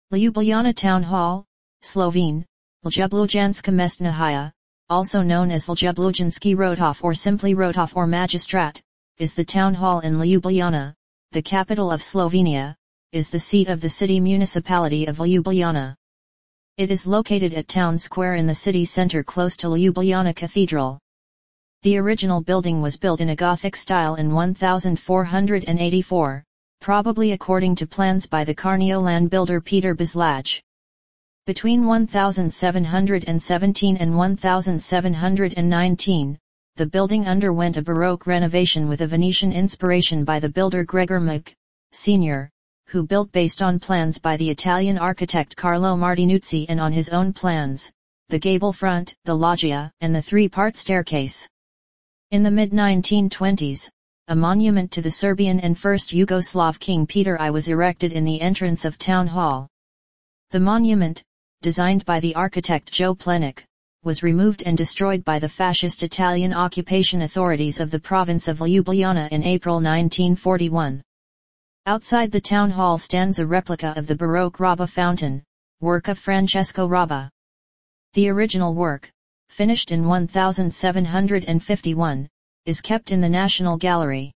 Ljubljana Town Hall, Slovene, Ljubljanska mestna, also known as Ljubljanski Rotov or simply Rotov or Magistrat, is the town hall in Ljubljana, the capital of Slovenia, is the seat of the city municipality of Ljubljana. It is located at Town Square in the city centre close to Ljubljana Cathedral. The original building was built in a Gothic style in 1484, probably according to plans by the Carniolan builder Peter Bezlaj. Between 1717 and 1719, the building underwent a Baroque renovation with a Venetian inspiration by the builder Gregor Mach, Sr., who built based on plans by the Italian architect Carlo Martinuzzi and on his own plans, the gable front, the loggia, and the three-part staircase. In the mid-1920s, a monument to the Serbian and First Yugoslav King Peter I was erected in the entrance of Town Hall. The monument, designed by the architect Joe Plenic, was removed and destroyed by the fascist Italian occupation authorities of the province of Ljubljana in April 1941. Outside the town hall stands a replica of the Baroque Rabba fountain, work of Francesco Rabba. The original work, finished in 1751, is kept in the National Gallery.